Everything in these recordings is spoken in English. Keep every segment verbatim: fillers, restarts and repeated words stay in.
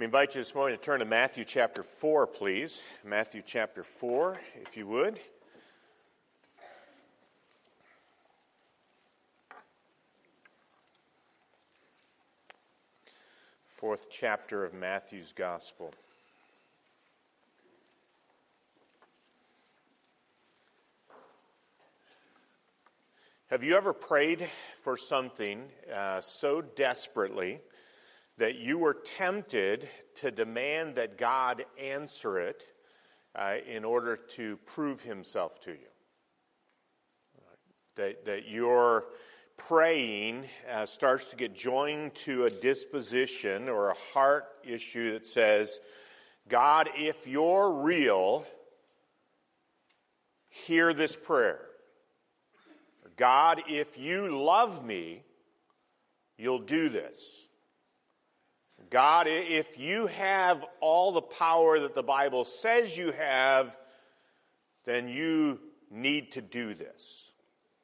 I invite you this morning to turn to Matthew chapter four, please. Matthew chapter four, if you would. Fourth chapter of Matthew's Gospel. Have you ever prayed for something uh, so desperately that you were tempted to demand that God answer it uh, in order to prove himself to you? That, that your praying uh, starts to get joined to a disposition or a heart issue that says, God, if you're real, hear this prayer. God, if you love me, you'll do this. God, if you have all the power that the Bible says you have, then you need to do this.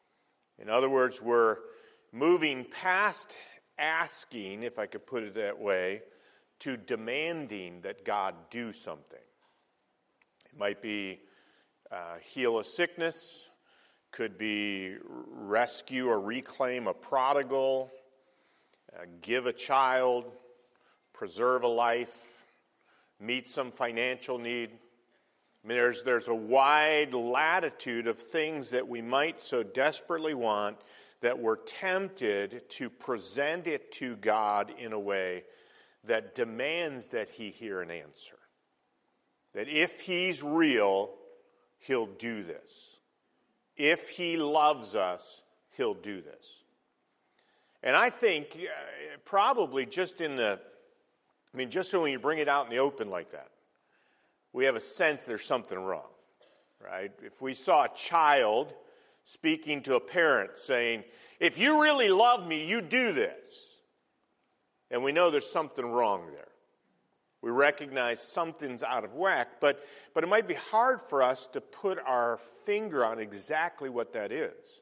In other words, we're moving past asking, if I could put it that way, to demanding that God do something. It might be uh, heal a sickness, could be rescue or reclaim a prodigal, uh, give a child, preserve a life, meet some financial need. I mean, there's, there's a wide latitude of things that we might so desperately want that we're tempted to present it to God in a way that demands that he hear an answer. That if he's real, he'll do this. If he loves us, he'll do this. And I think uh, probably just in the I mean, just so when you bring it out in the open like that, we have a sense there's something wrong, right? If we saw a child speaking to a parent saying, if you really love me, you do this. And we know there's something wrong there. We recognize something's out of whack, but, but it might be hard for us to put our finger on exactly what that is.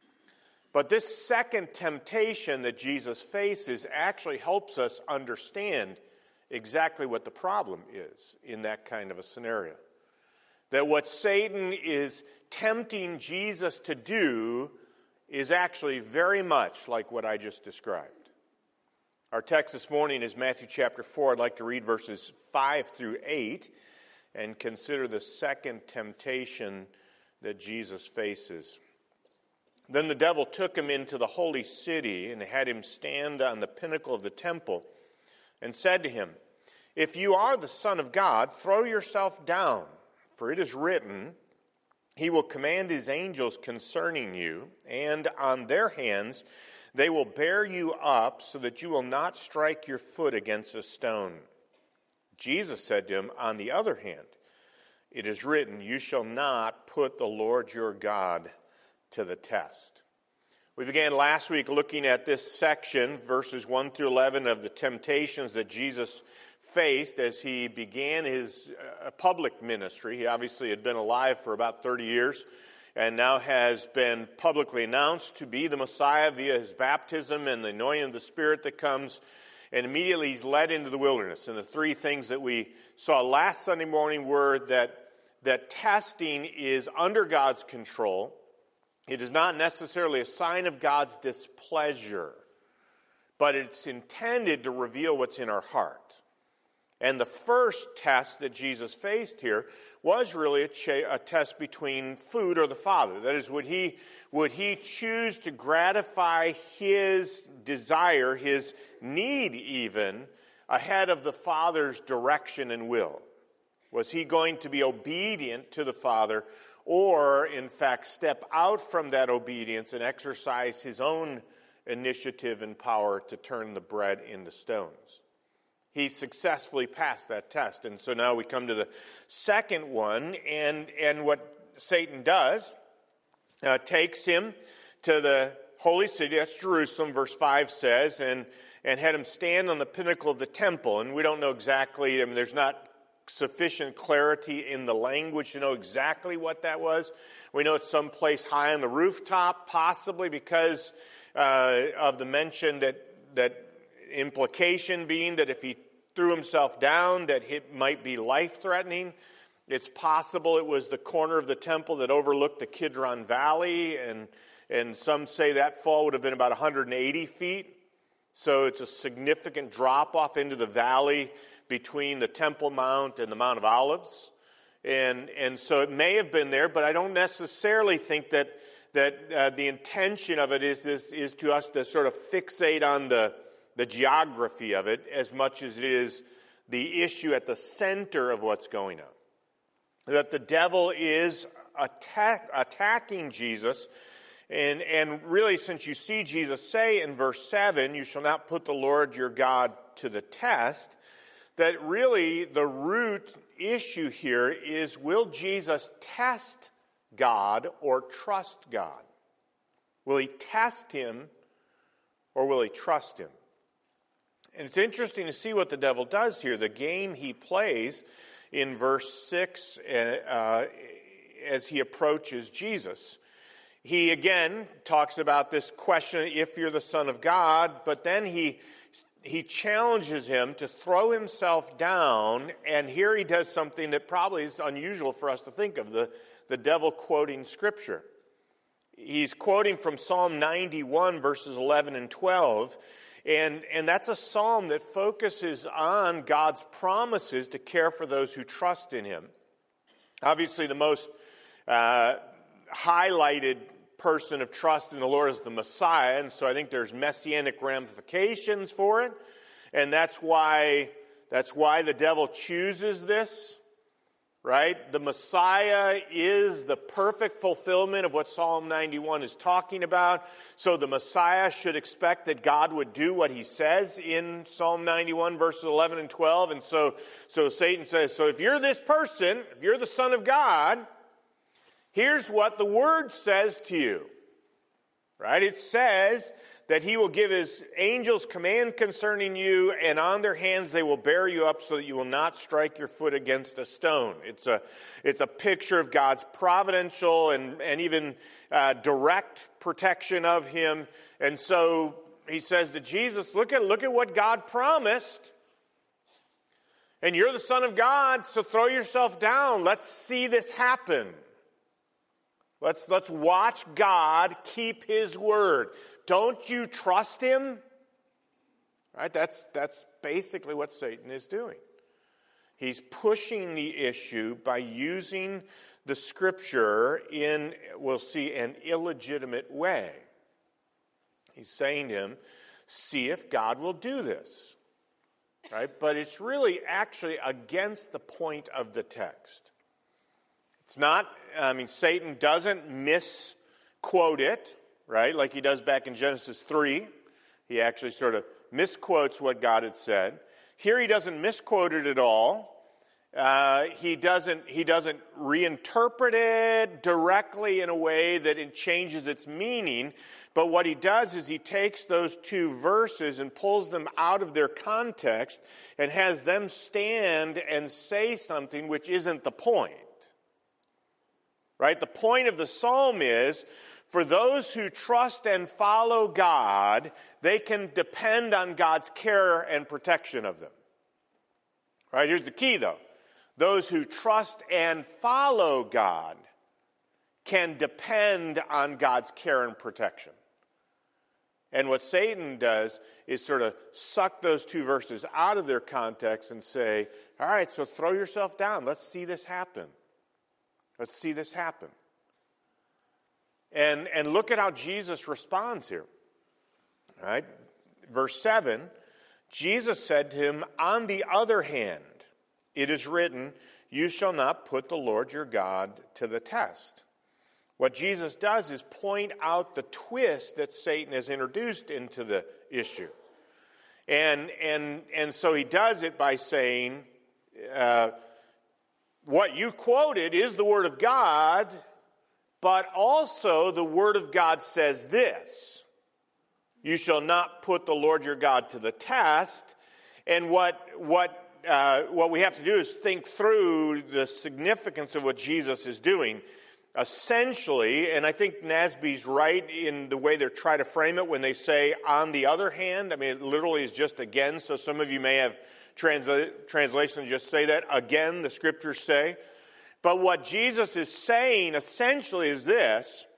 But this second temptation that Jesus faces actually helps us understand exactly what the problem is in that kind of a scenario. That what Satan is tempting Jesus to do is actually very much like what I just described. Our text this morning is Matthew chapter four. I'd like to read verses five through eight and consider the second temptation that Jesus faces. Then the devil took him into the holy city and had him stand on the pinnacle of the temple and said to him, if you are the Son of God, throw yourself down, for it is written, he will command his angels concerning you, and on their hands they will bear you up so that you will not strike your foot against a stone. Jesus said to him, on the other hand, it is written, you shall not put the Lord your God to the test. We began last week looking at this section, verses one through eleven, of the temptations that Jesus faced as he began his uh, public ministry. He obviously had been alive for about thirty years and now has been publicly announced to be the Messiah via his baptism and the anointing of the Spirit that comes. And immediately he's led into the wilderness. And the three things that we saw last Sunday morning were that, that testing is under God's control. It is not necessarily a sign of God's displeasure, but it's intended to reveal what's in our heart. And the first test that Jesus faced here was really a, ch- a test between food or the Father. That is, would he, would he choose to gratify his desire, his need even, ahead of the Father's direction and will? Was he going to be obedient to the Father, or, in fact, step out from that obedience and exercise his own initiative and power to turn the bread into stones? He successfully passed that test. And so now we come to the second one, and, and what Satan does, uh, takes him to the holy city, that's Jerusalem, verse five says, and, and had him stand on the pinnacle of the temple. And we don't know exactly, I mean, there's not sufficient clarity in the language to know exactly what that was. We know it's someplace high on the rooftop, possibly because uh, of the mention that, that implication being that if he threw himself down, that it might be life-threatening. It's possible it was the corner of the temple that overlooked the Kidron Valley, and, and some say that fall would have been about one hundred eighty feet. So it's a significant drop-off into the valley between the Temple Mount and the Mount of Olives. And, and so it may have been there, but I don't necessarily think that, that uh, the intention of it is, this, is to us to sort of fixate on the, the geography of it as much as it is the issue at the center of what's going on. That the devil is attack, attacking Jesus. And, and really, since you see Jesus say in verse seven, you shall not put the Lord your God to the test, that really the root issue here is, will Jesus test God or trust God? Will he test him or will he trust him? And it's interesting to see what the devil does here, the game he plays in verse six uh, as he approaches Jesus. He again talks about this question, if you're the Son of God, but then he he challenges him to throw himself down, and here he does something that probably is unusual for us to think of, the, the devil quoting Scripture. He's quoting from Psalm ninety-one, verses eleven and twelve, and, and that's a psalm that focuses on God's promises to care for those who trust in him. Obviously, the most uh, highlighted person of trust in the Lord is the Messiah, and so I think there's messianic ramifications for it, and that's why that's why the devil chooses this, right? The Messiah is the perfect fulfillment of what Psalm ninety-one is talking about, so the Messiah should expect that God would do what he says in Psalm ninety-one, verses eleven and twelve, and so, so Satan says, so if you're this person, if you're the Son of God, here's what the Word says to you, right? It says that he will give his angels command concerning you, and on their hands they will bear you up so that you will not strike your foot against a stone. It's a, it's a picture of God's providential and, and even uh, direct protection of him. And so he says to Jesus, look at, look at what God promised. And you're the Son of God, so throw yourself down. Let's see this happen. Let's, let's watch God keep his word. Don't you trust him? Right? That's, that's basically what Satan is doing. He's pushing the issue by using the Scripture in, we'll see, an illegitimate way. He's saying to him, see if God will do this. Right? But it's really actually against the point of the text. It's not, I mean, Satan doesn't misquote it, right, like he does back in Genesis three. He actually sort of misquotes what God had said. Here he doesn't misquote it at all. Uh, he doesn't, he doesn't reinterpret it directly in a way that it changes its meaning. But what he does is he takes those two verses and pulls them out of their context and has them stand and say something which isn't the point. Right? The point of the psalm is, for those who trust and follow God, they can depend on God's care and protection of them. Right? Here's the key, though. Those who trust and follow God can depend on God's care and protection. And what Satan does is sort of suck those two verses out of their context and say, all right, so throw yourself down. Let's see this happen. Let's see this happen. And, and look at how Jesus responds here. All right? Verse seven, Jesus said to him, on the other hand, it is written, you shall not put the Lord your God to the test. What Jesus does is point out the twist that Satan has introduced into the issue. And, and, and so he does it by saying, uh, what you quoted is the Word of God, but also the Word of God says this. You shall not put the Lord your God to the test. And what, what, uh, what we have to do is think through the significance of what Jesus is doing. Essentially, and I think Nasby's right in the way they're trying to frame it when they say, on the other hand. I mean, it literally is just again, so some of you may have transla- translations just say that. Again, the scriptures say. But what Jesus is saying essentially is this: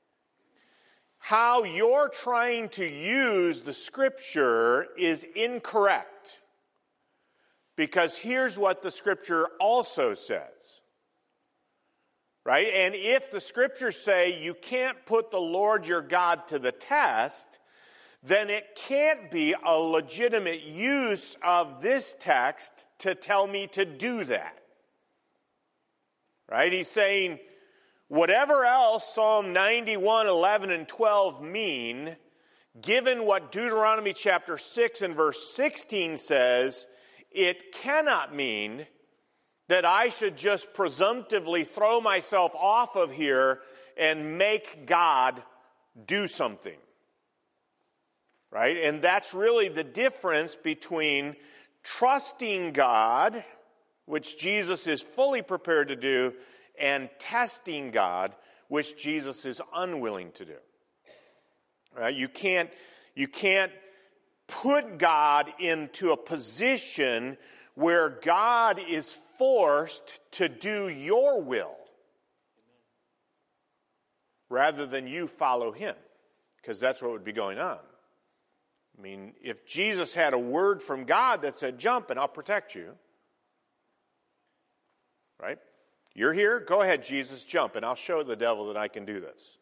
how you're trying to use the scripture is incorrect. Because here's what the scripture also says. Right? And if the scriptures say you can't put the Lord your God to the test, then it can't be a legitimate use of this text to tell me to do that. Right? He's saying, whatever else Psalm ninety-one, eleven, and twelve mean, given what Deuteronomy chapter six and verse sixteen says, it cannot mean that I should just presumptively throw myself off of here and make God do something. Right? And that's really the difference between trusting God, which Jesus is fully prepared to do, and testing God, which Jesus is unwilling to do. Right? You can't, you can't put God into a position where God is forced to do your will rather than you follow him, because that's what would be going on. I mean, if Jesus had a word from God that said, jump and I'll protect you, right? You're here, go ahead, Jesus, jump, and I'll show the devil that I can do this.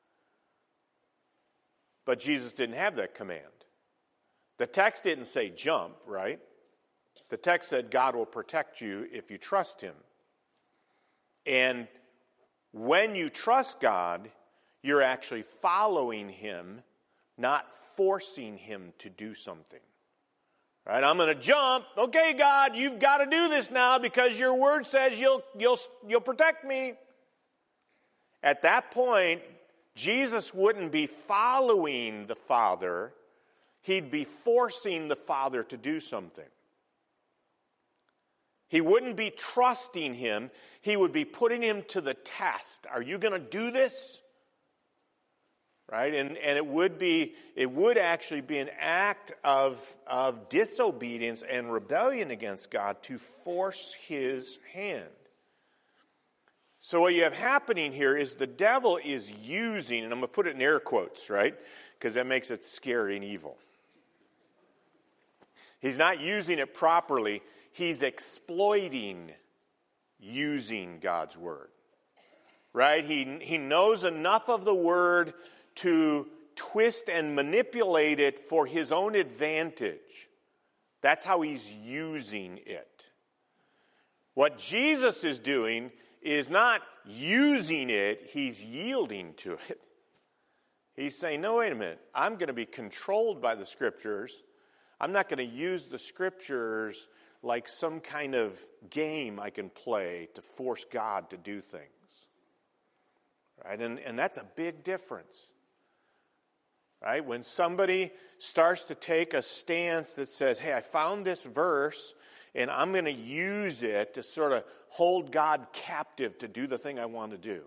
But Jesus didn't have that command. The text didn't say jump, right? The text said God will protect you if you trust him. And when you trust God, you're actually following him, not forcing him to do something. Right? I'm going to jump. Okay, God, you've got to do this now because your word says you'll you'll you'll protect me. At that point, Jesus wouldn't be following the Father. He'd be forcing the Father to do something. He wouldn't be trusting him. He would be putting him to the test. Are you going to do this? Right? And, and it would be, it would actually be an act of, of disobedience and rebellion against God to force his hand. So what you have happening here is the devil is using, and I'm going to put it in air quotes, right? Because that makes it scary and evil. He's not using it properly. He's exploiting using God's word. Right? He, he knows enough of the word to twist and manipulate it for his own advantage. That's how he's using it. What Jesus is doing is not using it, he's yielding to it. He's saying, no, wait a minute, I'm going to be controlled by the scriptures. I'm not going to use the scriptures like some kind of game I can play to force God to do things. Right? And, and that's a big difference. Right? When somebody starts to take a stance that says, hey, I found this verse and I'm going to use it to sort of hold God captive to do the thing I want to do.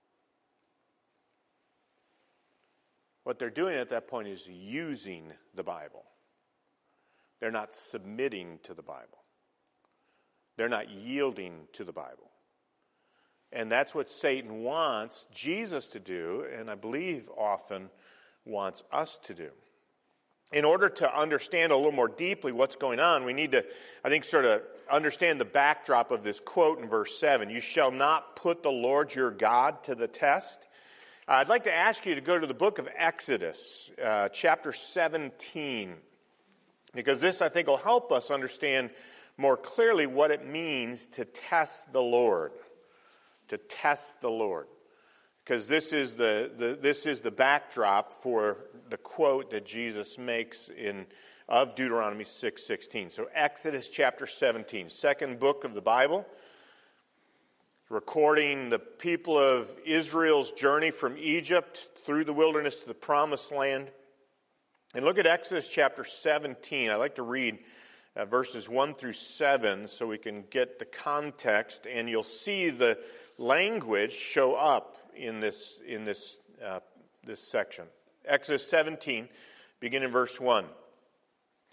What they're doing at that point is using the Bible. They're not submitting to the Bible. They're not yielding to the Bible. And that's what Satan wants Jesus to do, and I believe often wants us to do. In order to understand a little more deeply what's going on, we need to, I think, sort of understand the backdrop of this quote in verse seven. You shall not put the Lord your God to the test. Uh, I'd like to ask you to go to the book of Exodus, uh, chapter seventeen, because this, I think, will help us understand more clearly what it means to test the Lord. To test the Lord. Because this is the, the this is the backdrop for the quote that Jesus makes in of Deuteronomy six sixteen. So Exodus chapter seventeen, second book of the Bible, recording the people of Israel's journey from Egypt through the wilderness to the promised land. And look at Exodus chapter seventeen. I like to read uh, verses one through seven so we can get the context, and you'll see the language show up in this in this uh, this section. Exodus seventeen, beginning in verse one.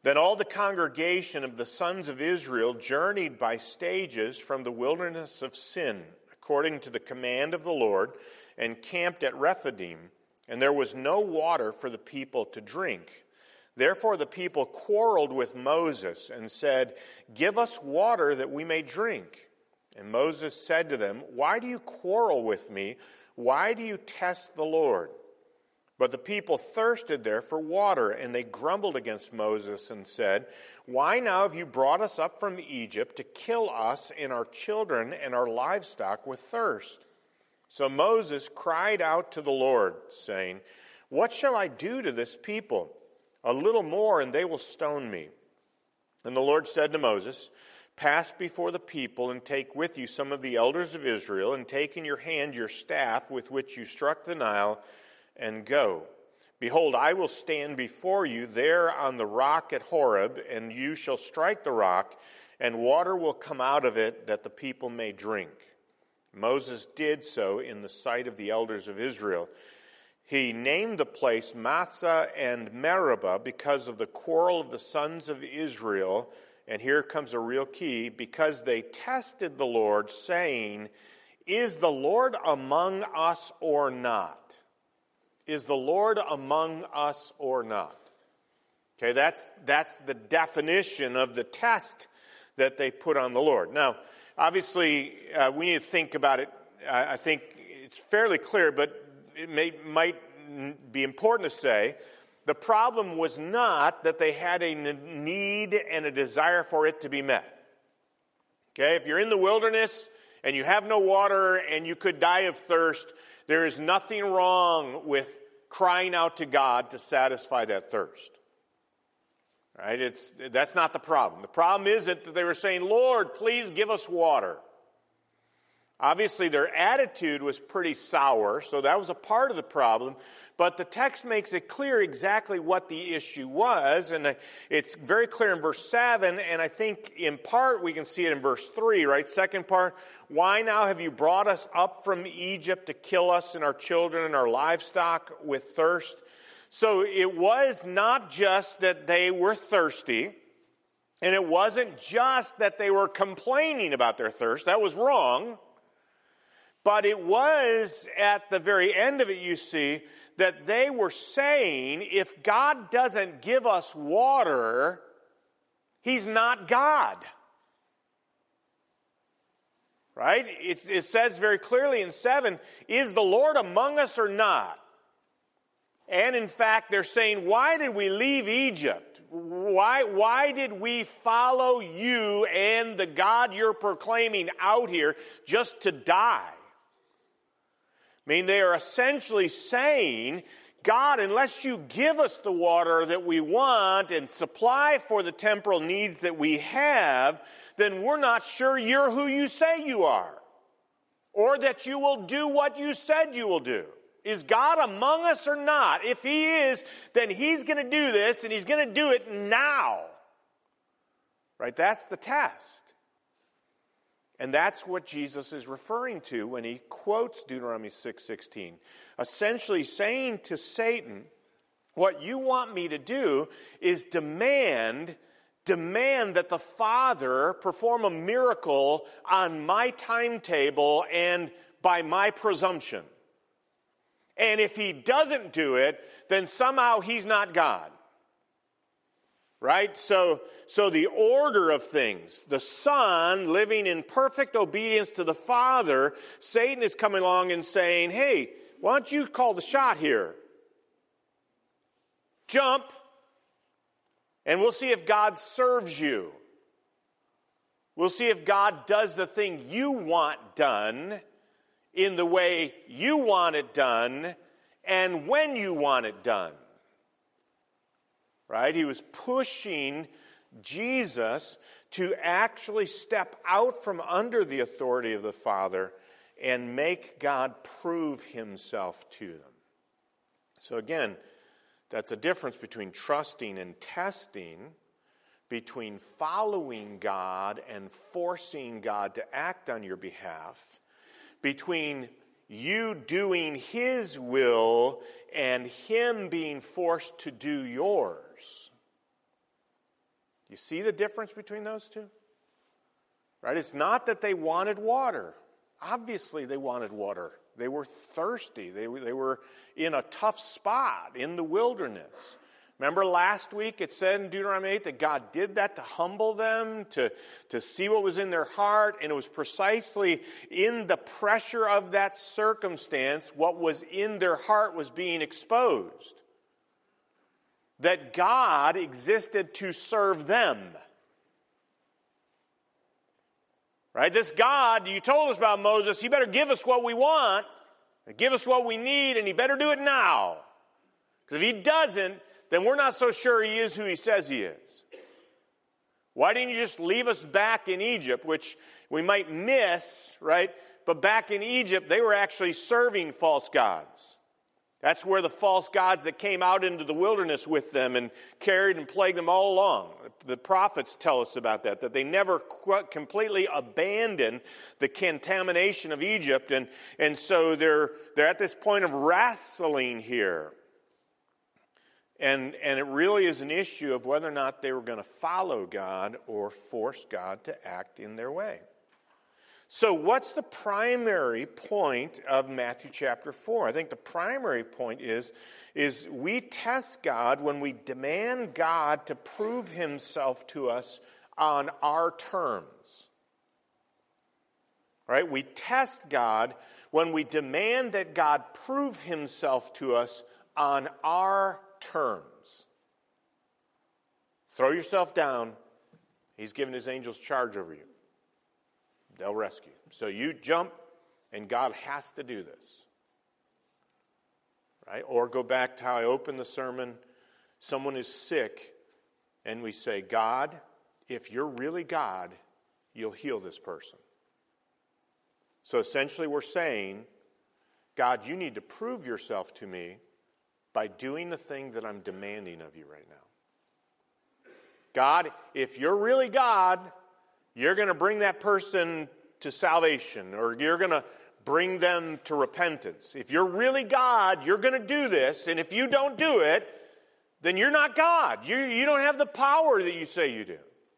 Then all the congregation of the sons of Israel journeyed by stages from the wilderness of Sin, according to the command of the Lord, and camped at Rephidim, and there was no water for the people to drink. Therefore the people quarreled with Moses and said, "Give us water that we may drink." And Moses said to them, "Why do you quarrel with me? Why do you test the Lord?" But the people thirsted there for water, and they grumbled against Moses and said, "Why now have you brought us up from Egypt to kill us and our children and our livestock with thirst?" So Moses cried out to the Lord, saying, "What shall I do to this people? A little more, and they will stone me." And the Lord said to Moses, "Pass before the people and take with you some of the elders of Israel, and take in your hand your staff with which you struck the Nile, and go. Behold, I will stand before you there on the rock at Horeb, and you shall strike the rock, and water will come out of it that the people may drink." Moses did so in the sight of the elders of Israel. He named the place Massah and Meribah because of the quarrel of the sons of Israel. And here comes a real key: because they tested the Lord, saying, "Is the Lord among us or not?" Is the Lord among us or not? Okay, that's, that's the definition of the test that they put on the Lord. Now, obviously, uh, we need to think about it. I, I think it's fairly clear, but it may, might be important to say the problem was not that they had a need and a desire for it to be met. Okay, if you're in the wilderness and you have no water and you could die of thirst, there is nothing wrong with crying out to God to satisfy that thirst. Right? It's, that's not the problem. The problem isn't that they were saying, "Lord, please give us water." Obviously, their attitude was pretty sour, so that was a part of the problem. But the text makes it clear exactly what the issue was, and it's very clear in verse seven, and I think in part we can see it in verse three, right? Second part, "Why now have you brought us up from Egypt to kill us and our children and our livestock with thirst?" So it was not just that they were thirsty, and it wasn't just that they were complaining about their thirst. That was wrong. But it was, at the very end of it, you see, that they were saying, if God doesn't give us water, He's not God. Right? It, it says very clearly in seven, "Is the Lord among us or not?" And in fact, they're saying, "Why did we leave Egypt? Why, why did we follow you and the God you're proclaiming out here just to die?" I mean, they are essentially saying, "God, unless you give us the water that we want and supply for the temporal needs that we have, then we're not sure you're who you say you are, or that you will do what you said you will do. Is God among us or not? If He is, then He's going to do this, and He's going to do it now." Right? That's the test. And that's what Jesus is referring to when He quotes Deuteronomy six sixteen. Essentially saying to Satan, what you want me to do is demand, demand that the Father perform a miracle on my timetable and by my presumption. And if He doesn't do it, then somehow He's not God. Right? So, so the order of things, the Son living in perfect obedience to the Father, Satan is coming along and saying, "Hey, why don't you call the shot here? Jump, and we'll see if God serves you. We'll see if God does the thing you want done in the way you want it done and when you want it done." Right? He was pushing Jesus to actually step out from under the authority of the Father and make God prove Himself to them. So again, that's a difference between trusting and testing, between following God and forcing God to act on your behalf, between you doing His will and Him being forced to do yours. You see the difference between those two? Right? It's not that they wanted water. Obviously they wanted water. They were thirsty. They were, they were in a tough spot in the wilderness. Remember last week it said in Deuteronomy eight that God did that to humble them, to, to see what was in their heart, and it was precisely in the pressure of that circumstance, what was in their heart was being exposed. That God existed to serve them. Right? This God, you told us about Moses, he better give us what we want, give us what we need, and he better do it now. Because if he doesn't, then we're not so sure he is who he says he is. Why didn't you just leave us back in Egypt, which we might miss, right? But back in Egypt, they were actually serving false gods. That's where the false gods that came out into the wilderness with them and carried and plagued them all along. The prophets tell us about that, that they never qu- completely abandoned the contamination of Egypt. And, and so they're, they're at this point of wrestling here. And, and it really is an issue of whether or not they were going to follow God or force God to act in their way. So what's the primary point of Matthew chapter four? I think the primary point is, is we test God when we demand God to prove himself to us on our terms. Right? We test God when we demand that God prove himself to us on our terms. Throw yourself down. He's given his angels charge over you. They'll rescue. So you jump, and God has to do this. Right? Or go back to how I opened the sermon. Someone is sick, and we say, God, if you're really God, you'll heal this person. So essentially we're saying, God, you need to prove yourself to me by doing the thing that I'm demanding of you right now. God, if you're really God, you're going to bring that person to salvation, or you're going to bring them to repentance. If you're really God, you're going to do this, and if you don't do it, then you're not God. You, you don't have the power that you say you do.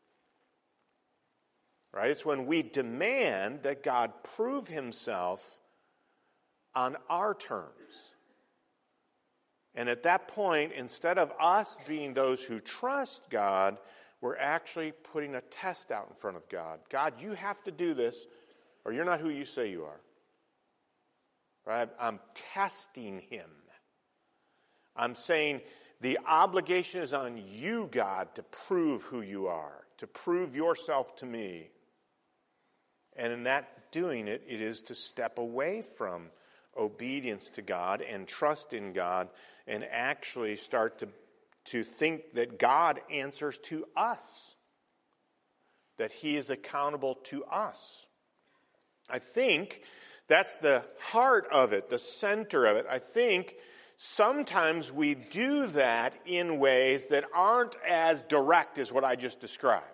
Right? It's when we demand that God prove himself on our terms. And at that point, instead of us being those who trust God, we're actually putting a test out in front of God. God, you have to do this, or you're not who you say you are. Right? I'm testing him. I'm saying the obligation is on you, God, to prove who you are, to prove yourself to me. And in that doing it, it is to step away from obedience to God and trust in God and actually start to to think that God answers to us, that he is accountable to us. I think that's the heart of it, the center of it. I think sometimes we do that in ways that aren't as direct as what I just described.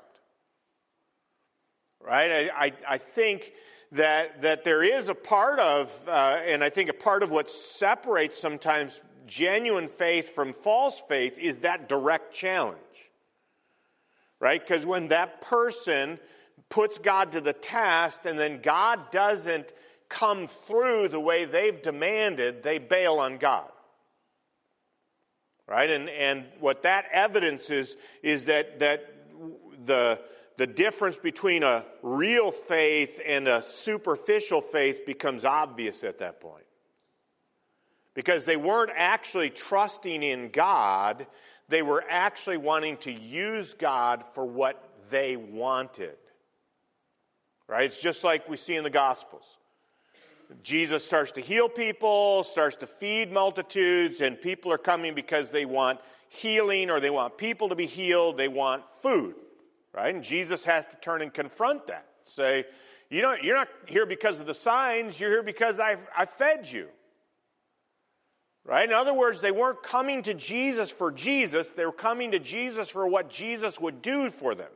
Right? I, I, I think that, that there is a part of, uh, and I think a part of what separates sometimes genuine faith from false faith is that direct challenge. Right? Because when that person puts God to the test and then God doesn't come through the way they've demanded, they bail on God. Right? And and what that evidence is, is that, that the, the difference between a real faith and a superficial faith becomes obvious at that point. Because they weren't actually trusting in God, they were actually wanting to use God for what they wanted. Right? It's just like we see in the Gospels. Jesus starts to heal people, starts to feed multitudes, and people are coming because they want healing or they want people to be healed, they want food. Right? And Jesus has to turn and confront that. Say, you know, you're not here because of the signs, you're here because I I fed you. Right? In other words, they weren't coming to Jesus for Jesus. They were coming to Jesus for what Jesus would do for them.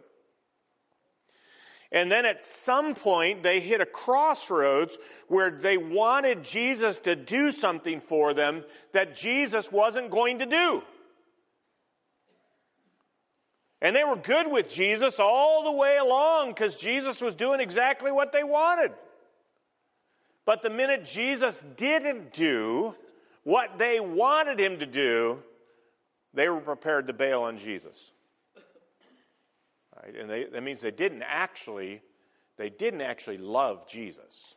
And then at some point, they hit a crossroads where they wanted Jesus to do something for them that Jesus wasn't going to do. And they were good with Jesus all the way along because Jesus was doing exactly what they wanted. But the minute Jesus didn't do what they wanted him to do, they were prepared to bail on Jesus. Right? And they, that means they didn't actually, they didn't actually love Jesus.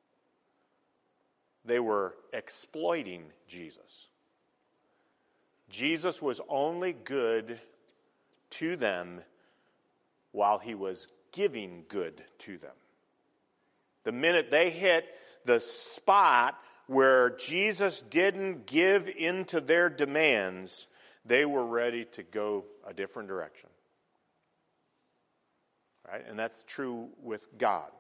They were exploiting Jesus. Jesus was only good to them while he was giving good to them. The minute they hit the spot where Jesus didn't give in to their demands, they were ready to go a different direction. Right? And that's true with God.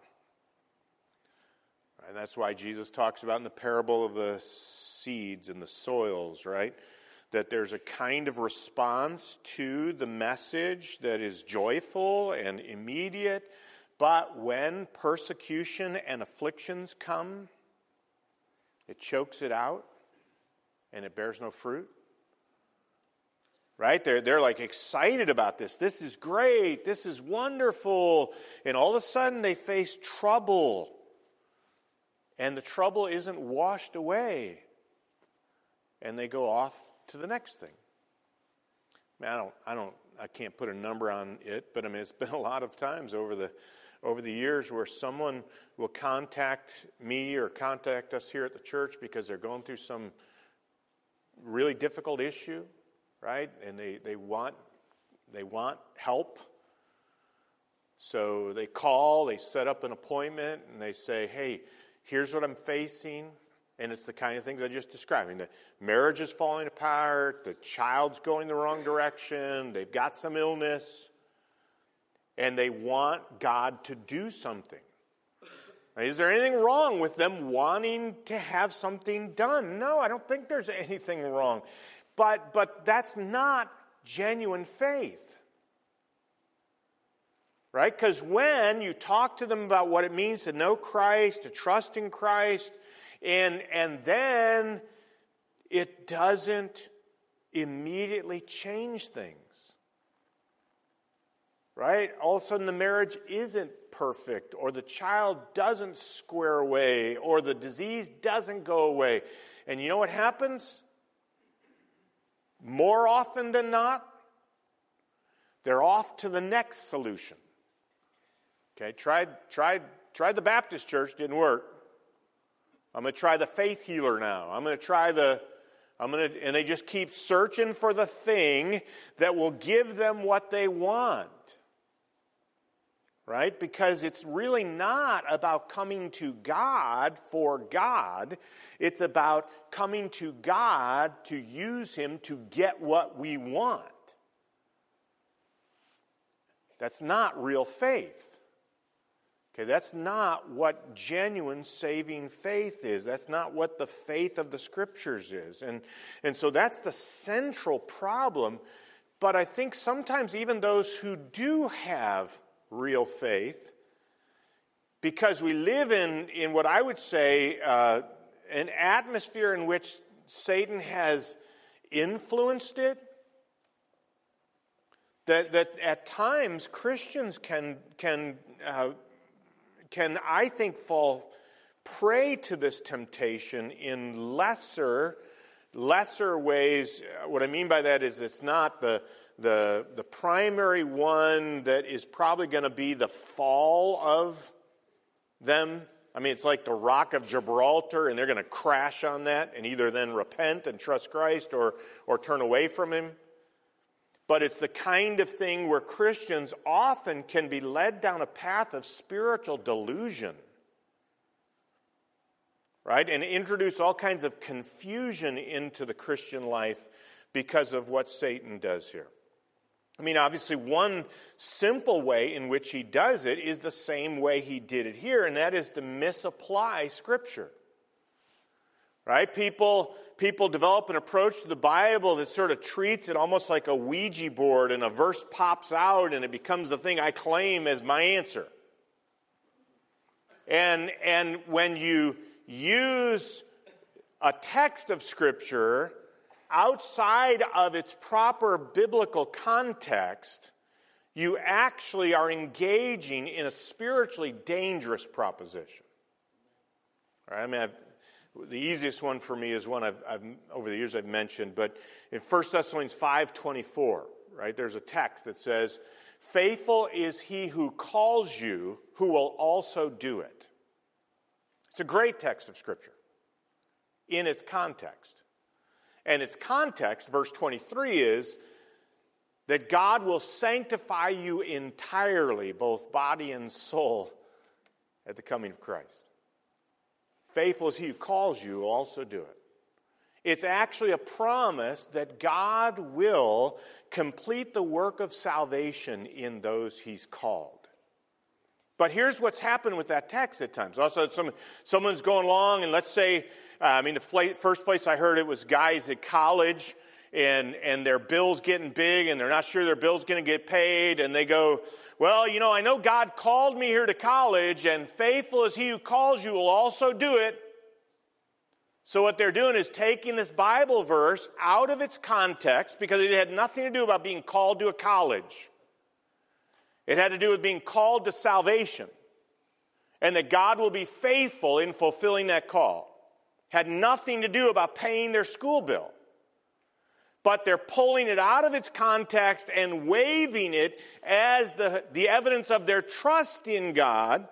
And that's why Jesus talks about in the parable of the seeds and the soils, right? That there's a kind of response to the message that is joyful and immediate, but when persecution and afflictions come, it chokes it out and it bears no fruit. Right? They're, they're like excited about this. This is great. This is wonderful. And all of a sudden they face trouble. And the trouble isn't washed away. And they go off to the next thing. I mean, I don't, I don't, I can't put a number on it, but I mean, it's been a lot of times over the, over the years where someone will contact me or contact us here at the church because they're going through some really difficult issue, right? And they, they want, they want help. So they call, they set up an appointment, and they say, hey, here's what I'm facing. And it's the kind of things I just described. I mean, the marriage is falling apart, the child's going the wrong direction, they've got some illness, and they want God to do something. Now, is there anything wrong with them wanting to have something done? No, I don't think there's anything wrong. But, but that's not genuine faith. Right? Because when you talk to them about what it means to know Christ, to trust in Christ, and, and then it doesn't immediately change things. Right? All of a sudden the marriage isn't perfect, or the child doesn't square away, or the disease doesn't go away. And you know what happens? More often than not, they're off to the next solution. Okay, tried, tried, tried the Baptist church, didn't work. I'm going to try the faith healer now. I'm going to try the, I'm going to, and they just keep searching for the thing that will give them what they want. Right? Because it's really not about coming to God for God. It's about coming to God to use Him to get what we want. That's not real faith. Okay, that's not what genuine saving faith is. That's not what the faith of the Scriptures is. And, and so that's the central problem. But I think sometimes even those who do have real faith, because we live in, in what I would say uh, an atmosphere in which Satan has influenced it, that, that at times Christians can, can, uh, can, I think, fall prey to this temptation in lesser, lesser ways. What I mean by that is it's not the The, the primary one that is probably going to be the fall of them. I mean, it's like the Rock of Gibraltar, and they're going to crash on that and either then repent and trust Christ or, or turn away from Him. But it's the kind of thing where Christians often can be led down a path of spiritual delusion, right? And introduce all kinds of confusion into the Christian life because of what Satan does here. I mean, obviously, one simple way in which he does it is the same way he did it here, and that is to misapply Scripture. Right? People, people develop an approach to the Bible that sort of treats it almost like a Ouija board, and a verse pops out, and it becomes the thing I claim as my answer. And, and when you use a text of Scripture outside of its proper biblical context, you actually are engaging in a spiritually dangerous proposition. All right, I mean, I've, the easiest one for me is one I've, I've over the years I've mentioned, but in First Thessalonians five twenty-four, right, there's a text that says, "Faithful is he who calls you, who will also do it." It's a great text of Scripture in its context. And its context, verse twenty-three, is that God will sanctify you entirely, both body and soul, at the coming of Christ. Faithful is he who calls you, will also do it. It's actually a promise that God will complete the work of salvation in those he's called. But here's what's happened with that text at times. Also, some, someone's going along, and let's say, uh, I mean, the fl- first place I heard it was guys at college, and, and their bill's getting big, and they're not sure their bill's going to get paid, and they go, well, you know, I know God called me here to college, and faithful is he who calls you will also do it. So what they're doing is taking this Bible verse out of its context, because it had nothing to do about being called to a college. It had to do with being called to salvation, and that God will be faithful in fulfilling that call. Had nothing to do about paying their school bill. But they're pulling it out of its context and waving it as the, the evidence of their trust in God.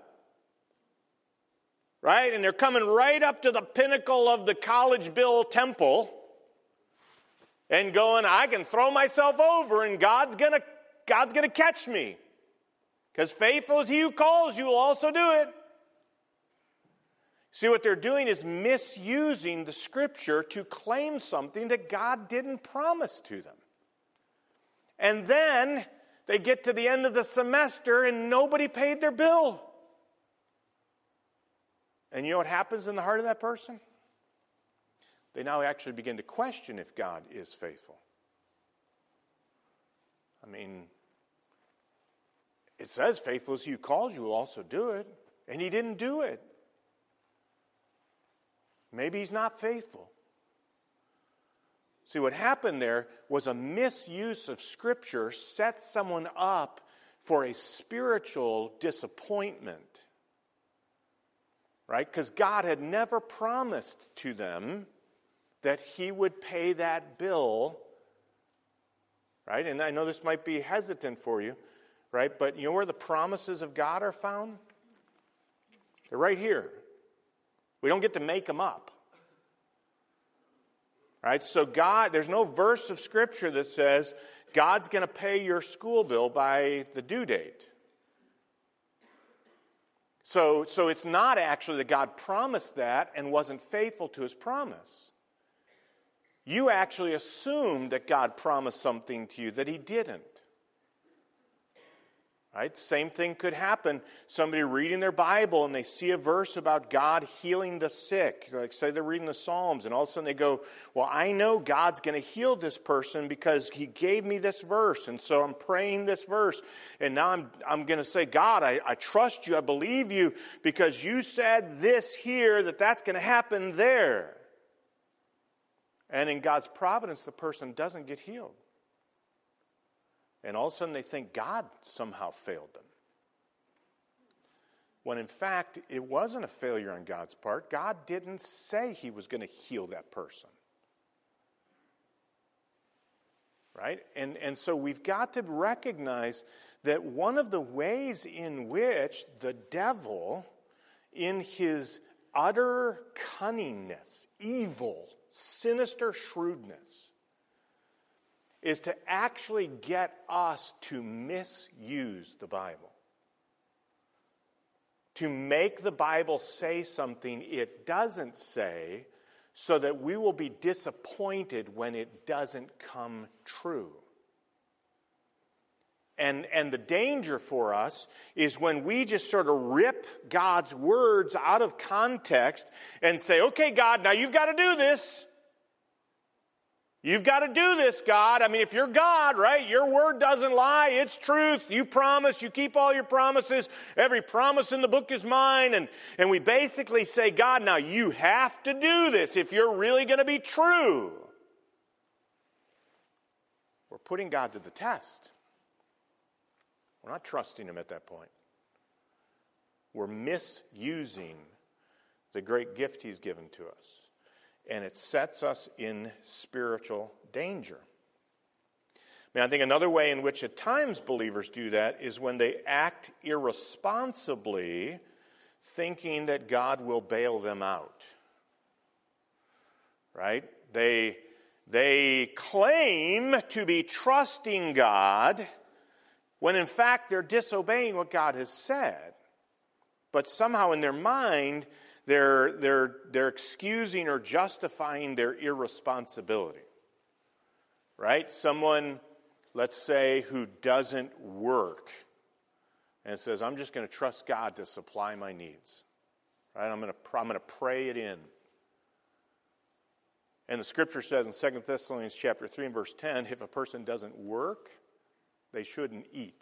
Right? And they're coming right up to the pinnacle of the college bill temple and going, I can throw myself over and God's gonna, God's gonna catch me. Because faithful is he who calls you will also do it. See, what they're doing is misusing the Scripture to claim something that God didn't promise to them. And then they get to the end of the semester and nobody paid their bill. And you know what happens in the heart of that person? They now actually begin to question if God is faithful. I mean, it says, faithful is he who calls you will also do it. And he didn't do it. Maybe he's not faithful. See, what happened there was a misuse of Scripture set someone up for a spiritual disappointment. Right? Because God had never promised to them that he would pay that bill. Right? And I know this might be hesitant for you. Right? But you know where the promises of God are found? They're right here. We don't get to make them up. Right? So God, there's no verse of Scripture that says God's going to pay your school bill by the due date. So, so it's not actually that God promised that and wasn't faithful to his promise. You actually assumed that God promised something to you that he didn't. Right? Same thing could happen. Somebody reading their Bible and they see a verse about God healing the sick. Like say they're reading the Psalms and all of a sudden they go, well, I know God's going to heal this person because he gave me this verse. And so I'm praying this verse. And now I'm, I'm going to say, God, I, I trust you. I believe you because you said this here, that that's going to happen there. And in God's providence, the person doesn't get healed. And all of a sudden they think God somehow failed them. When in fact, it wasn't a failure on God's part. God didn't say he was going to heal that person. Right? And, and so we've got to recognize that one of the ways in which the devil, in his utter cunningness, evil, sinister shrewdness, is to actually get us to misuse the Bible. To make the Bible say something it doesn't say so that we will be disappointed when it doesn't come true. And, and the danger for us is when we just sort of rip God's words out of context and say, okay, God, now you've got to do this. You've got to do this, God. I mean, if you're God, right, your word doesn't lie. It's truth. You promise. You keep all your promises. Every promise in the book is mine. And, and we basically say, God, now you have to do this if you're really going to be true. We're putting God to the test. We're not trusting him at that point. We're misusing the great gift he's given to us. And it sets us in spiritual danger. I mean, I think another way in which at times believers do that is when they act irresponsibly, thinking that God will bail them out. Right? They, they claim to be trusting God when in fact they're disobeying what God has said. But somehow in their mind, they're, they're, they're excusing or justifying their irresponsibility. Right? Someone, let's say, who doesn't work and says, I'm just going to trust God to supply my needs. Right? I'm going to, I'm going to pray it in. And the scripture says in Second Thessalonians chapter three and verse ten, if a person doesn't work, they shouldn't eat.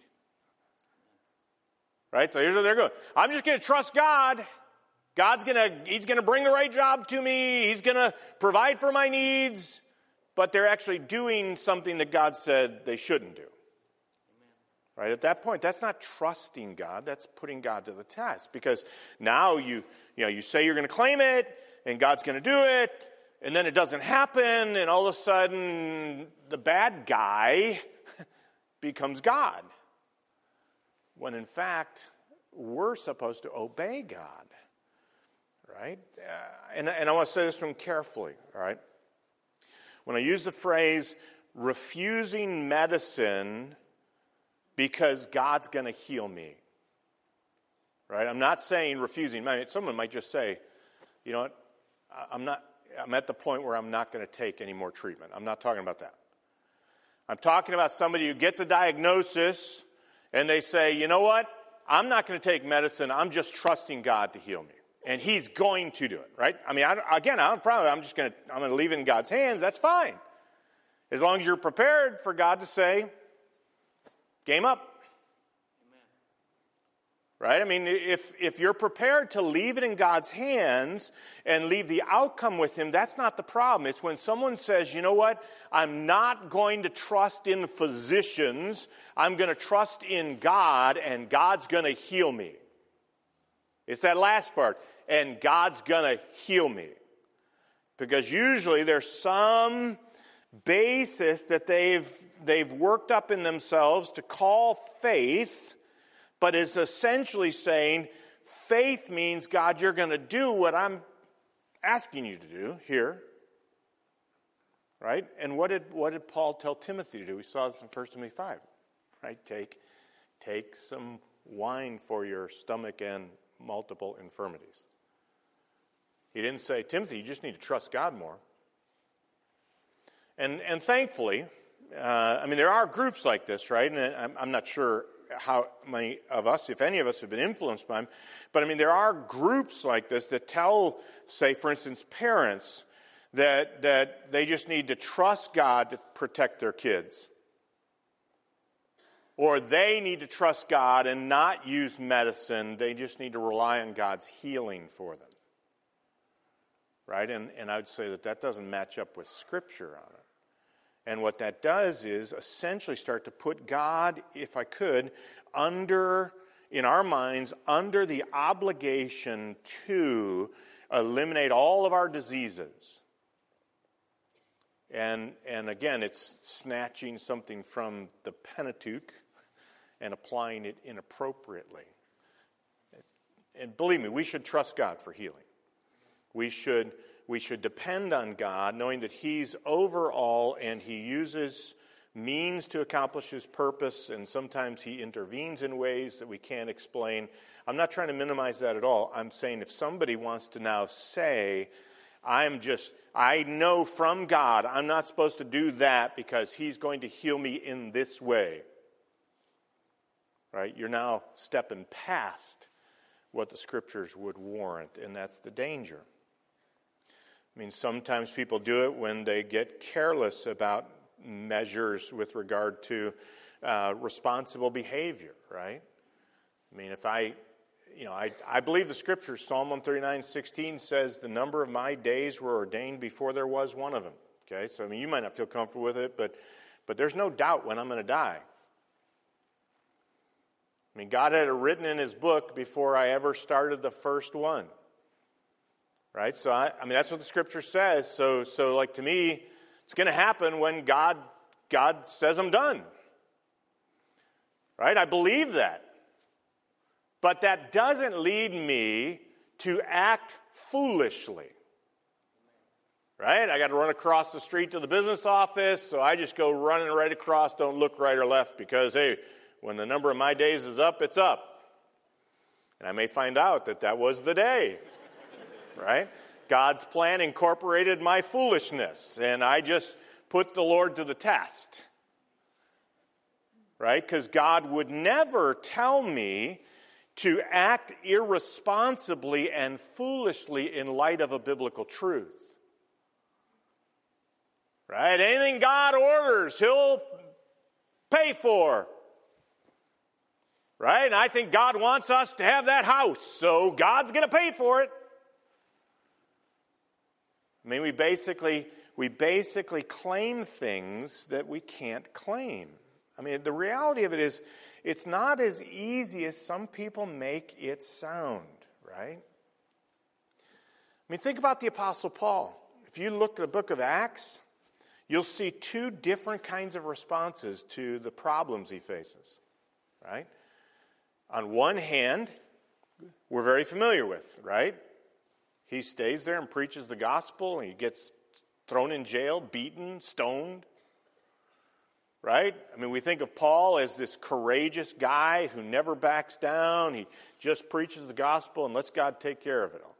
Right? So here's what they're going. I'm just going to trust God. God's going to, he's going to bring the right job to me. He's going to provide for my needs. But they're actually doing something that God said they shouldn't do. Right? At that point, that's not trusting God. That's putting God to the test. Because now you, you know, you say you're going to claim it, and God's going to do it, and then it doesn't happen, and all of a sudden the bad guy becomes God. When in fact, we're supposed to obey God. Right? Uh, and, and I want to say this one carefully. All right? When I use the phrase refusing medicine because God's going to heal me. Right? I'm not saying refusing. Someone might just say, you know what, I'm not, I'm at the point where I'm not going to take any more treatment. I'm not talking about that. I'm talking about somebody who gets a diagnosis and they say, you know what, I'm not going to take medicine. I'm just trusting God to heal me. And he's going to do it, right? I mean, I, again, I don't probably, I'm just going to, I'm going to leave it in God's hands. That's fine. As long as you're prepared for God to say, game up. Amen. Right? I mean, if, if you're prepared to leave it in God's hands and leave the outcome with him, that's not the problem. It's when someone says, you know what, I'm not going to trust in physicians. I'm going to trust in God, and God's going to heal me. It's that last part, and God's going to heal me. Because usually there's some basis that they've, they've worked up in themselves to call faith, but is essentially saying, faith means, God, you're going to do what I'm asking you to do here. Right? And what did, what did Paul tell Timothy to do? We saw this in First Timothy five. Right? Take, take some wine for your stomach and multiple infirmities. He didn't say, Timothy, you just need to trust God more. And and thankfully, uh, I mean, there are groups like this, right? And I'm, I'm not sure how many of us, if any of us, have been influenced by them. But I mean, there are groups like this that tell, say, for instance, parents that that they just need to trust God to protect their kids. Or they need to trust God and not use medicine. They just need to rely on God's healing for them. Right? And, and I would say that that doesn't match up with Scripture on it. And what that does is essentially start to put God, if I could, under, in our minds, under the obligation to eliminate all of our diseases. And, and again, it's snatching something from the Pentateuch and applying it inappropriately. And believe me, we should trust God for healing. We should, we should depend on God, knowing that he's over all and he uses means to accomplish his purpose, and sometimes he intervenes in ways that we can't explain. I'm not trying to minimize that at all. I'm saying if somebody wants to now say, I'm just, I know from God I'm not supposed to do that because he's going to heal me in this way. Right? You're now stepping past what the Scriptures would warrant, and that's the danger. I mean, sometimes people do it when they get careless about measures with regard to uh, responsible behavior, right? I mean, if I, you know, I, I believe the Scriptures, Psalm one thirty-nine sixteen says, the number of my days were ordained before there was one of them. Okay, so I mean, you might not feel comfortable with it, but but there's no doubt when I'm going to die. I mean, God had it written in his book before I ever started the first one. Right? So, I, I mean, that's what the scripture says. So, so like to me, it's going to happen when God, God says I'm done. Right? I believe that. But that doesn't lead me to act foolishly. Right? I got to run across the street to the business office, so I just go running right across, don't look right or left, because, hey, when the number of my days is up, it's up. And I may find out that that was the day. Right? God's plan incorporated my foolishness, and I just put the Lord to the test. Right? Because God would never tell me to act irresponsibly and foolishly in light of a biblical truth. Right? Anything God orders, he'll pay for. Right? And I think God wants us to have that house, so God's going to pay for it. I mean, we basically, we basically claim things that we can't claim. I mean, the reality of it is, it's not as easy as some people make it sound, right? I mean, think about the Apostle Paul. If you look at the book of Acts, you'll see two different kinds of responses to the problems he faces, right? On one hand, we're very familiar with, right? He stays there and preaches the gospel, and he gets thrown in jail, beaten, stoned. Right? I mean, we think of Paul as this courageous guy who never backs down. He just preaches the gospel and lets God take care of it all.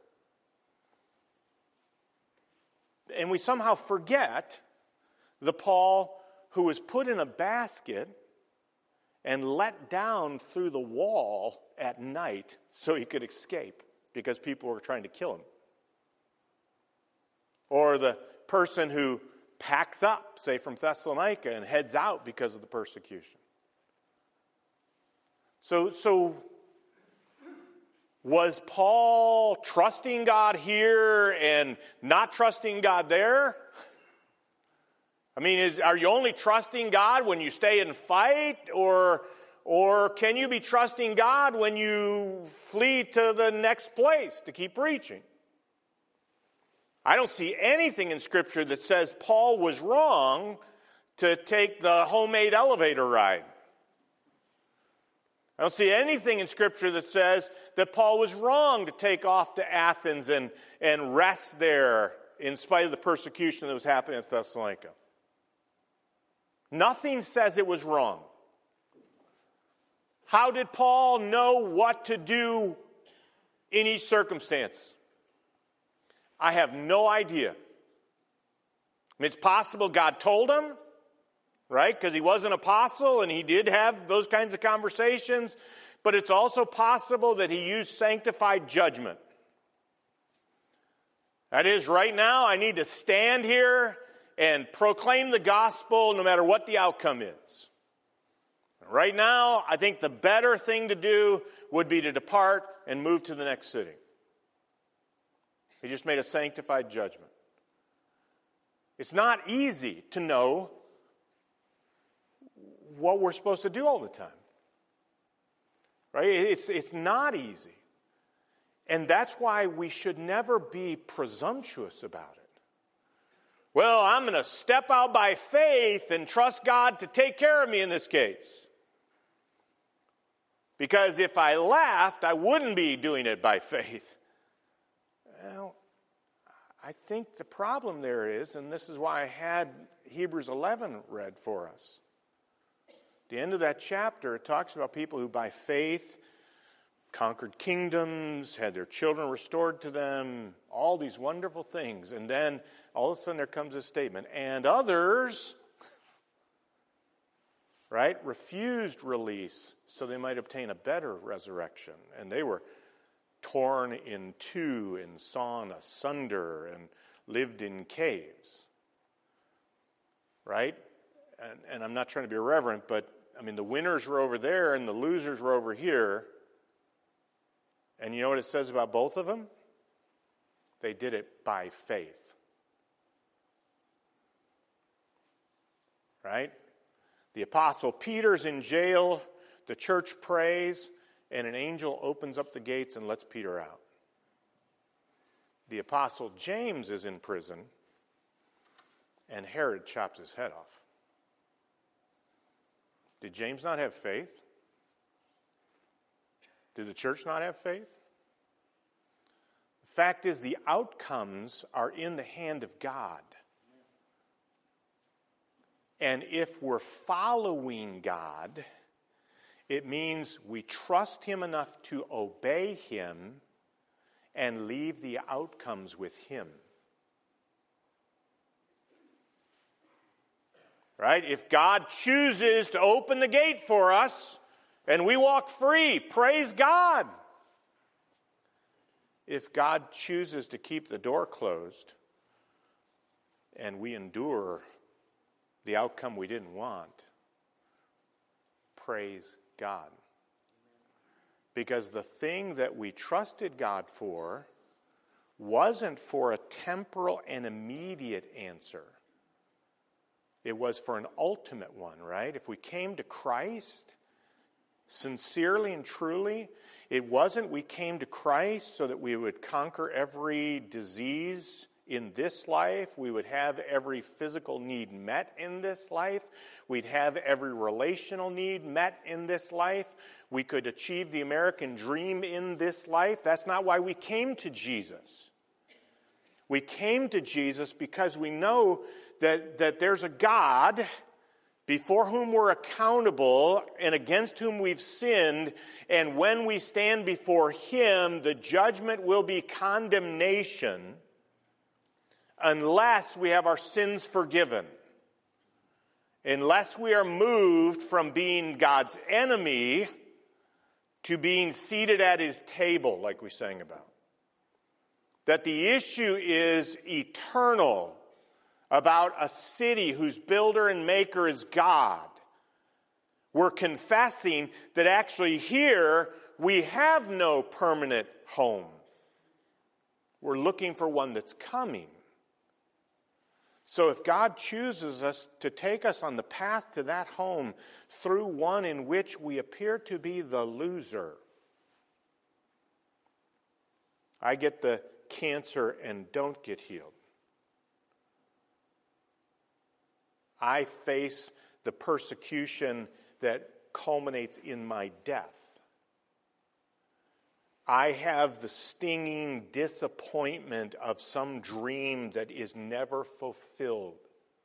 And we somehow forget the Paul who was put in a basket and let down through the wall at night so he could escape because people were trying to kill him. Or the person who packs up, say from Thessalonica, and heads out because of the persecution. So, so was Paul trusting God here and not trusting God there? I mean, is, are you only trusting God when you stay and fight? Or, or can you be trusting God when you flee to the next place to keep preaching? I don't see anything in Scripture that says Paul was wrong to take the homemade elevator ride. I don't see anything in Scripture that says that Paul was wrong to take off to Athens and, and rest there in spite of the persecution that was happening at Thessalonica. Nothing says it was wrong. How did Paul know what to do in each circumstance? I have no idea. I mean, it's possible God told him, right? Because he was an apostle and he did have those kinds of conversations. But it's also possible that he used sanctified judgment. That is, right now I need to stand here and proclaim the gospel no matter what the outcome is. Right now, I think the better thing to do would be to depart and move to the next city. He just made a sanctified judgment. It's not easy to know what we're supposed to do all the time. Right? It's, it's not easy. And that's why we should never be presumptuous about it. Well, I'm going to step out by faith and trust God to take care of me in this case. Because if I laughed, I wouldn't be doing it by faith. Well, I think the problem there is, and this is why I had Hebrews eleven read for us. At the end of that chapter, it talks about people who by faith conquered kingdoms, had their children restored to them, all these wonderful things. And then all of a sudden there comes a statement, and others, right, refused release so they might obtain a better resurrection. And they were torn in two and sawn asunder and lived in caves. Right? And, and I'm not trying to be irreverent, but I mean, the winners were over there and the losers were over here. And you know what it says about both of them? They did it by faith. Right? The Apostle Peter's in jail. The church prays, and an angel opens up the gates and lets Peter out. The apostle James is in prison, and Herod chops his head off. Did James not have faith? Did the church not have faith? The fact is, the outcomes are in the hand of God. And if we're following God, it means we trust Him enough to obey Him and leave the outcomes with Him. Right? If God chooses to open the gate for us and we walk free, praise God. If God chooses to keep the door closed and we endure the outcome we didn't want, praise God. Because the thing that we trusted God for wasn't for a temporal and immediate answer. It was for an ultimate one, right? If we came to Christ sincerely and truly, it wasn't we came to Christ so that we would conquer every disease in this life, we would have every physical need met in this life, we'd have every relational need met in this life, we could achieve the American dream in this life. That's not why we came to Jesus. We came to Jesus because we know that, that there's a God before whom we're accountable and against whom we've sinned, and when we stand before Him, the judgment will be condemnation unless we have our sins forgiven. Unless we are moved from being God's enemy to being seated at His table, like we sang about. That the issue is eternal, about a city whose builder and maker is God. We're confessing that actually here we have no permanent home. We're looking for one that's coming. So if God chooses us to take us on the path to that home through one in which we appear to be the loser, I get the cancer and don't get healed. I face the persecution that culminates in my death. I have the stinging disappointment of some dream that is never fulfilled.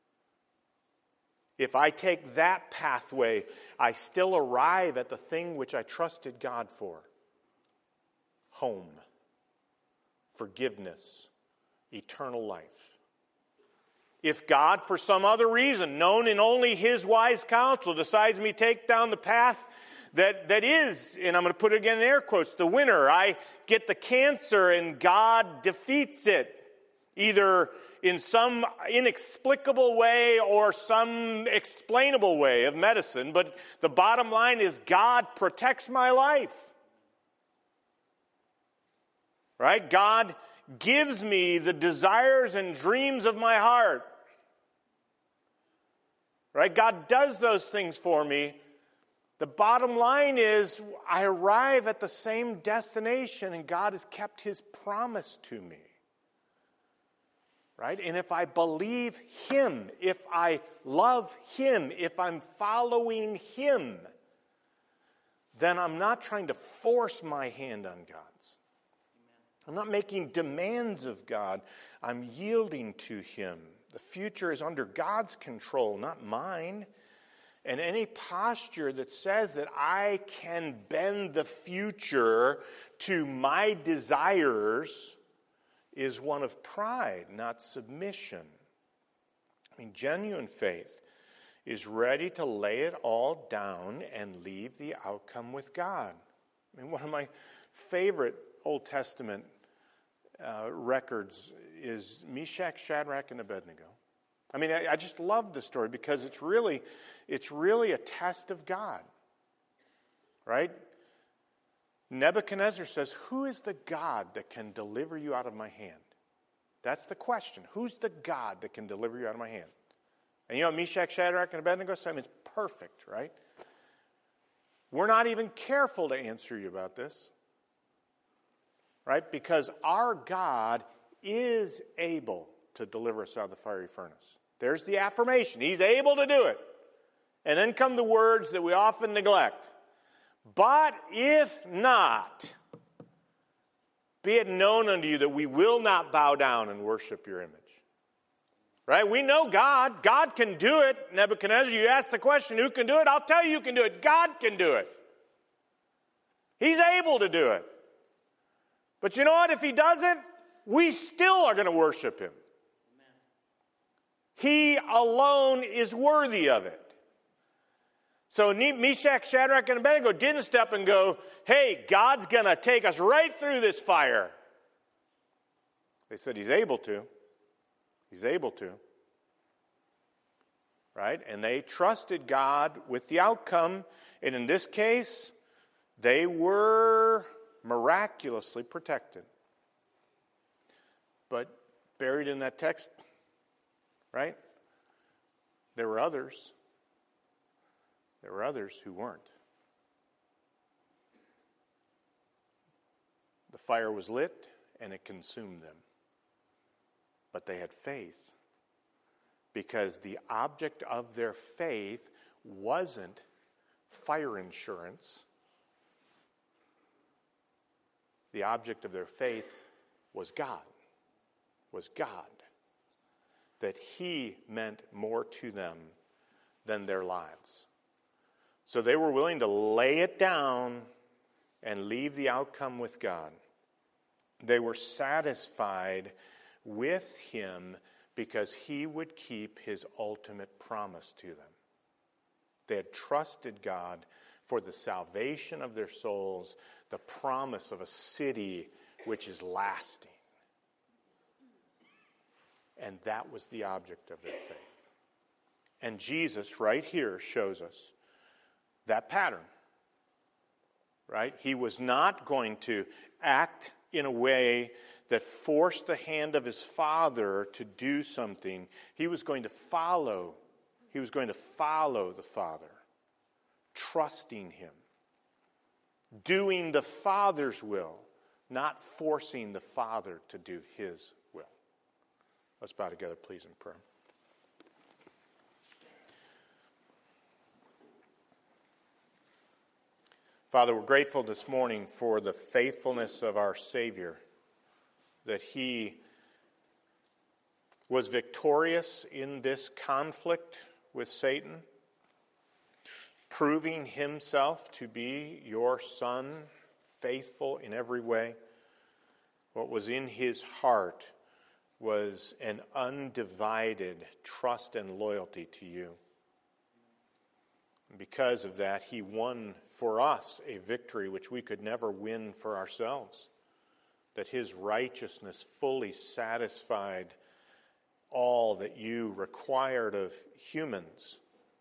If I take that pathway, I still arrive at the thing which I trusted God for. Home, forgiveness, eternal life. If God, for some other reason, known in only His wise counsel, decides me to take down the path that, that is, and I'm going to put it again in air quotes, the winner, I get the cancer and God defeats it, either in some inexplicable way or some explainable way of medicine, but the bottom line is God protects my life. Right? God gives me the desires and dreams of my heart. Right? God does those things for me. The bottom line is I arrive at the same destination and God has kept His promise to me. Right? And if I believe Him, if I love Him, if I'm following Him, then I'm not trying to force my hand on God's. I'm not making demands of God. I'm yielding to Him. The future is under God's control, not mine. And any posture that says that I can bend the future to my desires is one of pride, not submission. I mean, genuine faith is ready to lay it all down and leave the outcome with God. I mean, one of my favorite Old Testament uh, records is Meshach, Shadrach, and Abednego. I mean, I, I just love the story because it's really, it's really a test of God, right? Nebuchadnezzar says, who is the God that can deliver you out of my hand? That's the question. Who's the God that can deliver you out of my hand? And you know, Meshach, Shadrach, and Abednego, I mean, it's perfect, right? we're not even careful to answer you about this. Right? Because our God is able to deliver us out of the fiery furnace. There's the affirmation. He's able to do it. And then come the words that we often neglect. But if not, be it known unto you that we will not bow down and worship your image. Right? We know God. God can do it. Nebuchadnezzar, you ask the question, who can do it? I'll tell you who can do it. God can do it. He's able to do it. But you know what? If he doesn't, we still are going to worship him. Amen. He alone is worthy of it. So Meshach, Shadrach, and Abednego didn't step and go, hey, God's going to take us right through this fire. They said he's able to. He's able to. Right? And they trusted God with the outcome. And in this case, they were miraculously protected. But buried in that text, right? There were others. There were others who weren't. The fire was lit and it consumed them. But they had faith because the object of their faith wasn't fire insurance. The object of their faith was God. Was God. That he meant more to them than their lives. So they were willing to lay it down and leave the outcome with God. They were satisfied with him because he would keep his ultimate promise to them. They had trusted God for the salvation of their souls, the promise of a city which is lasting. And that was the object of their faith. And Jesus right here shows us that pattern. Right? He was not going to act in a way that forced the hand of his Father to do something. He was going to follow. He was going to follow the Father. Trusting him. Doing the Father's will. Not forcing the Father to do his will. Let's bow together, please, in prayer. Father, we're grateful this morning for the faithfulness of our Savior, that he was victorious in this conflict with Satan, proving himself to be your Son, faithful in every way. What was in his heart was an undivided trust and loyalty to you. And because of that, he won for us a victory which we could never win for ourselves. That his righteousness fully satisfied all that you required of humans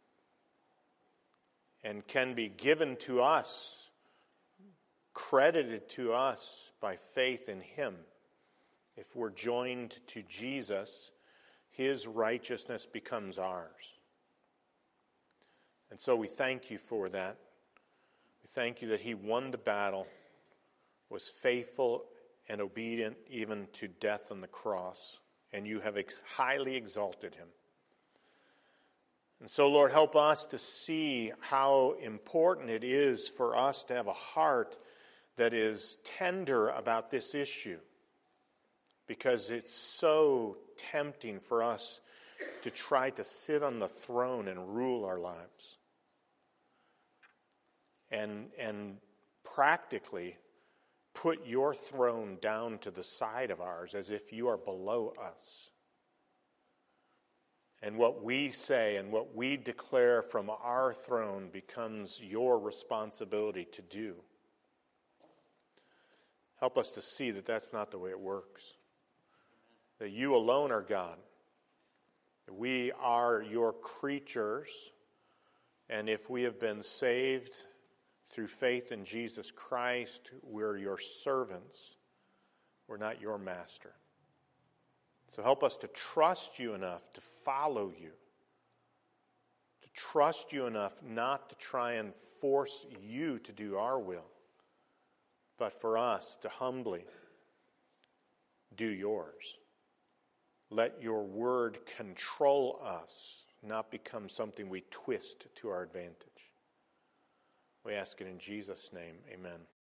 and can be given to us, credited to us by faith in him. If we're joined to Jesus, his righteousness becomes ours. And so we thank you for that. We thank you that he won the battle, was faithful and obedient even to death on the cross, and you have ex- highly exalted him. And so, Lord, help us to see how important it is for us to have a heart that is tender about this issue, because it's so tempting for us to try to sit on the throne and rule our lives. And, and practically put your throne down to the side of ours as if you are below us. And what we say and what we declare from our throne becomes your responsibility to do. Help us to see that that's not the way it works. That you alone are God. That we are your creatures. And if we have been saved through faith in Jesus Christ, we're your servants. We're not your master. So help us to trust you enough to follow you. To trust you enough not to try and force you to do our will, but for us to humbly do yours. Let your word control us, not become something we twist to our advantage. We ask it in Jesus' name. Amen.